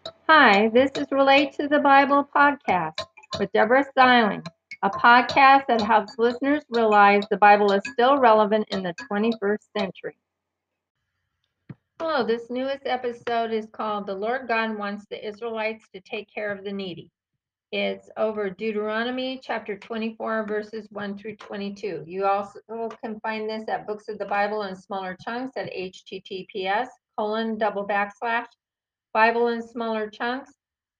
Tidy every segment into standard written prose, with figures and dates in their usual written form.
Hi, this is Relate to the Bible podcast with Deborah Styling, a podcast that helps listeners realize the Bible is still relevant in the 21st century. Hello, this newest episode is called The Lord God Wants the Israelites to Take Care of the Needy. It's over Deuteronomy chapter 24, verses 1 through 22. You also can find this at Books of the Bible in smaller chunks at https:// Bible in smaller chunks,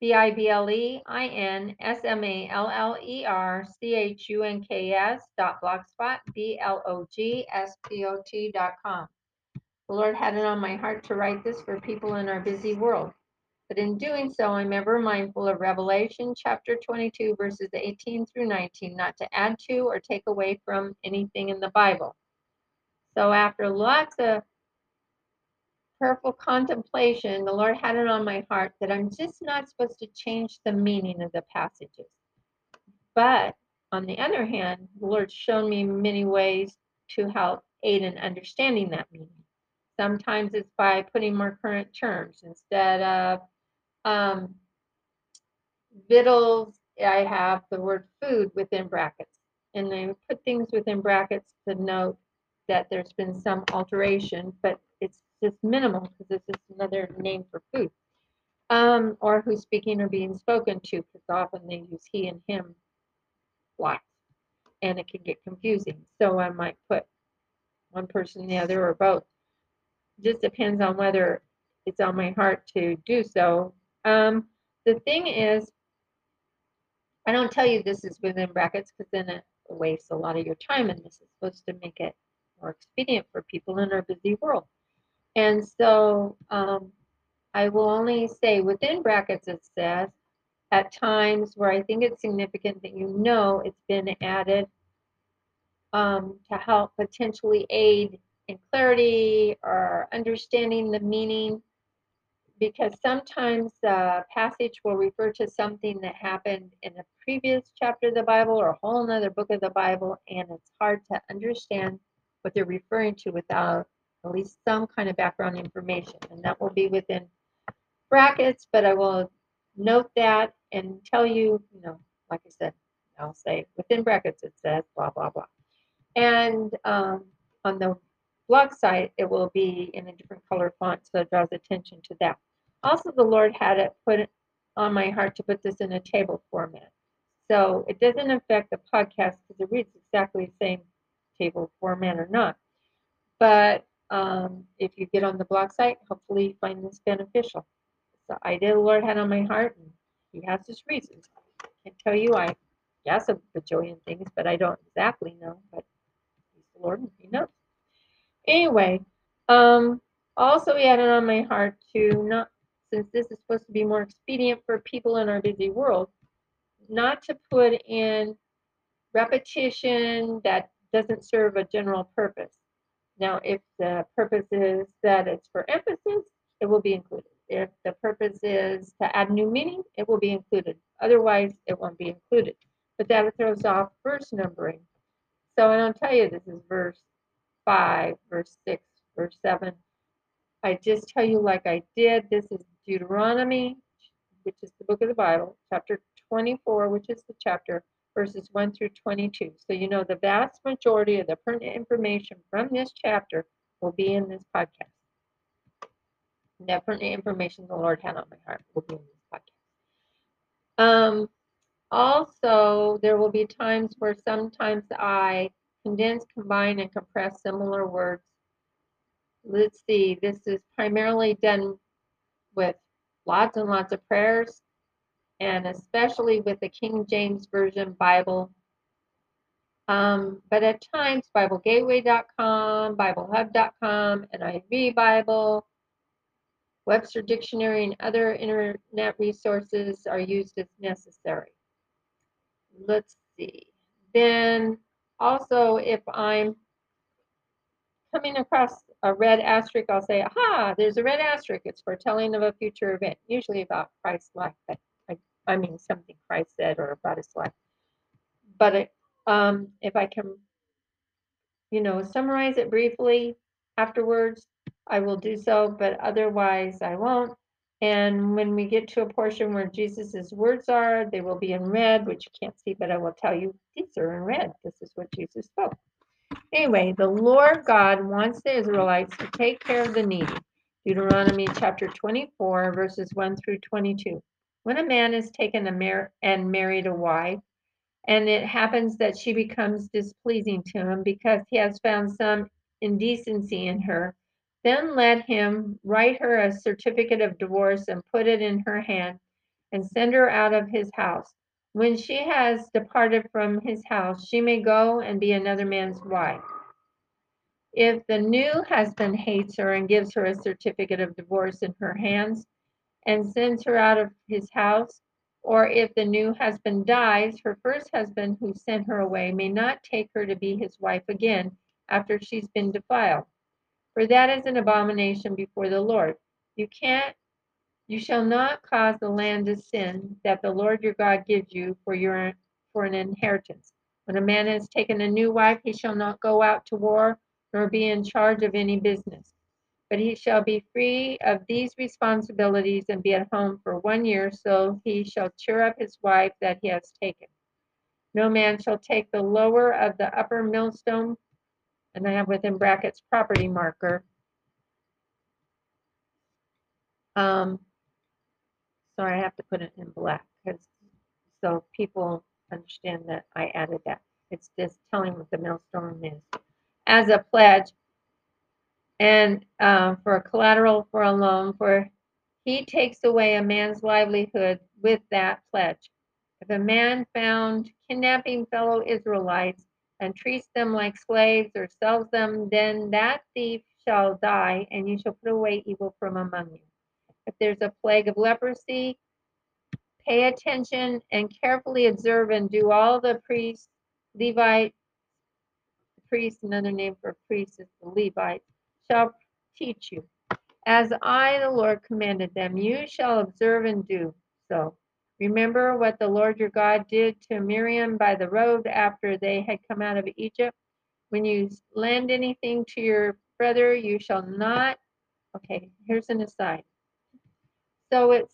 BibleSmallerChunks.blogspot.com. The Lord had it on my heart to write this for people in our busy world. But in doing so, I'm ever mindful of Revelation chapter 22, verses 18 through 19, not to add to or take away from anything in the Bible. So after lots of prayerful contemplation, the Lord had it on my heart that I'm just not supposed to change the meaning of the passages. But on the other hand, the Lord's shown me many ways to help aid in understanding that meaning. Sometimes it's by putting more current terms instead of victuals. I have the word food within brackets, and I put things within brackets to note that there's been some alteration, but it's just minimal because it's just another name for food. Or who's speaking or being spoken to, because often they use he and him lots, and it can get confusing. So I might put one person, the other, or both. It just depends on whether it's on my heart to do so. The thing is, I don't tell you this is within brackets because then it wastes a lot of your time, and this is supposed to make it more expedient for people in our busy world. And so I will only say within brackets it says, at times where I think it's significant that you know it's been added to help potentially aid in clarity or understanding the meaning, because sometimes the passage will refer to something that happened in a previous chapter of the Bible or a whole another book of the Bible, and it's hard to understand what they're referring to without at least some kind of background information. And that will be within brackets, but I will note that and tell you, like I said, I'll say within brackets it says blah, blah, blah. And on the blog site, it will be in a different color font, so it draws attention to that. Also, the Lord had it put on my heart to put this in a table format. So it doesn't affect the podcast because it reads exactly the same table format or not. But if you get on the blog site, hopefully you find this beneficial. The idea the Lord had on my heart, and He has His reasons. I can tell you I guess a bajillion things, but I don't exactly know. But He's the Lord and He knows. Anyway, also He had it on my heart to not, since this is supposed to be more expedient for people in our busy world, not to put in repetition that doesn't serve a general purpose. Now, if the purpose is that it's for emphasis, it will be included. If the purpose is to add new meaning, it will be included. Otherwise, it won't be included. But that throws off verse numbering. So I don't tell you this is verse 5, verse 6, verse 7. I just tell you like I did. This is Deuteronomy, which is the book of the Bible, chapter 24, which is the chapter, verses 1 through 22. So you know the vast majority of the pertinent information from this chapter will be in this podcast. And that pertinent information the Lord had on my heart will be in this podcast. Also, there will be times where sometimes I condense, combine, and compress similar words. Let's see, this is primarily done with lots and lots of prayers, and especially with the King James Version Bible. But at times, BibleGateway.com, BibleHub.com, NIV Bible, Webster Dictionary, and other internet resources are used as necessary. Let's see. Then also, if I'm coming across a red asterisk, I'll say, aha, there's a red asterisk. It's foretelling of a future event, usually about Christ's life. I mean, something Christ said or about his life. But if I can, summarize it briefly afterwards, I will do so, but otherwise I won't. And when we get to a portion where Jesus's words are, they will be in red, which you can't see, but I will tell you these are in red. This is what Jesus spoke. Anyway, the Lord God wants the Israelites to take care of the needy. Deuteronomy chapter 24, verses 1 through 22. When a man is taken and married a wife, and it happens that she becomes displeasing to him because he has found some indecency in her, then let him write her a certificate of divorce and put it in her hand and send her out of his house. When she has departed from his house, she may go and be another man's wife. If the new husband hates her and gives her a certificate of divorce in her hands and sends her out of his house, or if the new husband dies, her first husband who sent her away may not take her to be his wife again after she's been defiled. For that is an abomination before the Lord. You shall not cause the land to sin that the Lord your God gives you for an inheritance. When a man has taken a new wife, he shall not go out to war nor be in charge of any business. But he shall be free of these responsibilities and be at home for 1 year, so he shall cheer up his wife that he has taken. No man shall take the lower of the upper millstone, and I have within brackets property marker. Sorry, I have to put it in black so people understand that I added that. It's just telling what the millstone is. As a pledge and for a collateral for a loan, for he takes away a man's livelihood with that pledge. If a man found kidnapping fellow Israelites and treats them like slaves or sells them, then that thief shall die, and you shall put away evil from among you. If there's a plague of leprosy, pay attention and carefully observe and do all the priests, Levite, priest, another name for priest is the Levite, shall teach you. As I, the Lord, commanded them, you shall observe and do so. Remember what the Lord your God did to Miriam by the road after they had come out of Egypt. When you lend anything to your brother, you shall not. Okay, here's an aside. So it's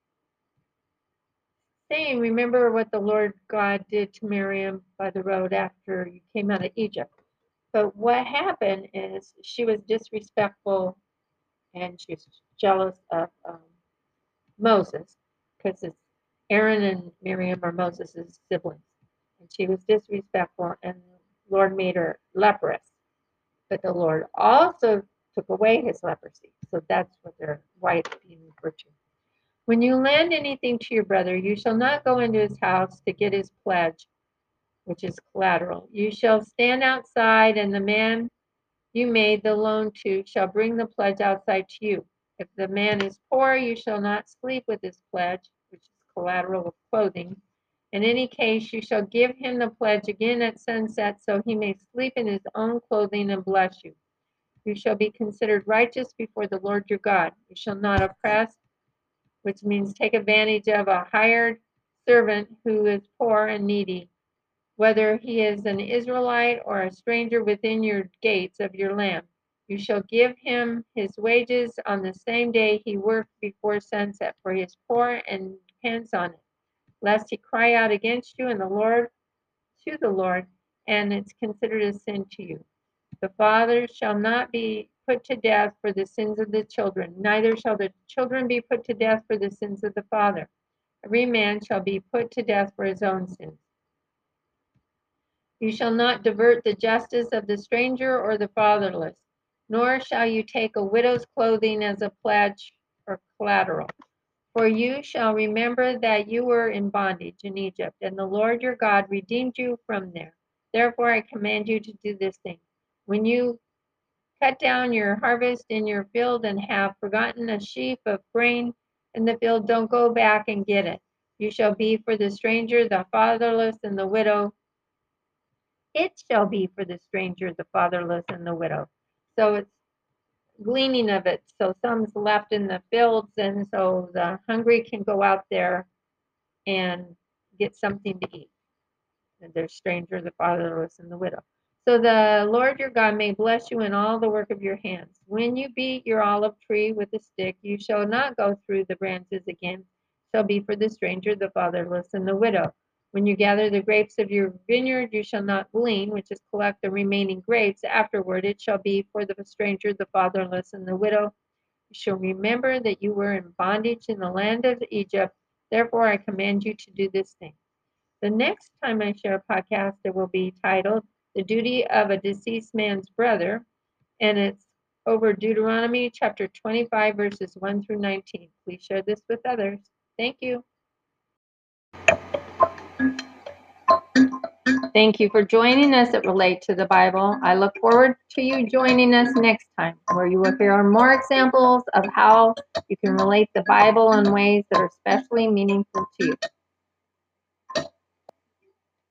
saying, remember what the Lord God did to Miriam by the road after you came out of Egypt. But what happened is she was disrespectful and she was jealous of Moses because it's Aaron and Miriam are Moses' siblings. And she was disrespectful, and the Lord made her leprous. But the Lord also took away his leprosy. So that's what their wife being referred to. When you lend anything to your brother, you shall not go into his house to get his pledge, which is collateral. You shall stand outside, and the man you made the loan to shall bring the pledge outside to you. If the man is poor, you shall not sleep with his pledge, which is collateral of clothing. In any case, you shall give him the pledge again at sunset, so he may sleep in his own clothing and bless you. You shall be considered righteous before the Lord your God. You shall not oppress, which means take advantage of a hired servant who is poor and needy, whether he is an Israelite or a stranger within your gates of your land. You shall give him his wages on the same day he worked before sunset, for he is poor and depends on it, lest he cry out against you and to the Lord, and it's considered a sin to you. The father shall not be put to death for the sins of the children, neither shall the children be put to death for the sins of the father. Every man shall be put to death for his own sins. You shall not divert the justice of the stranger or the fatherless, nor shall you take a widow's clothing as a pledge or collateral. For you shall remember that you were in bondage in Egypt, and the Lord your God redeemed you from there. Therefore I command you to do this thing. When you cut down your harvest in your field and have forgotten a sheaf of grain in the field, don't go back and get it. You shall be for the stranger, the fatherless, and the widow. It shall be for the stranger, the fatherless, and the widow. So it's gleaning of it. So some's left in the fields, and so the hungry can go out there and get something to eat. And there's stranger, the fatherless, and the widow. So the Lord your God may bless you in all the work of your hands. When you beat your olive tree with a stick, you shall not go through the branches again. Shall be for the stranger, the fatherless, and the widow. When you gather the grapes of your vineyard, you shall not glean, which is collect the remaining grapes. Afterward, it shall be for the stranger, the fatherless, and the widow. You shall remember that you were in bondage in the land of Egypt. Therefore, I command you to do this thing. The next time I share a podcast, it will be titled The Duty of a Deceased Man's Brother, and it's over Deuteronomy chapter 25, verses 1 through 19. Please share this with others. Thank you. Thank you for joining us at Relate to the Bible. I look forward to you joining us next time, where you will hear more examples of how you can relate the Bible in ways that are especially meaningful to you.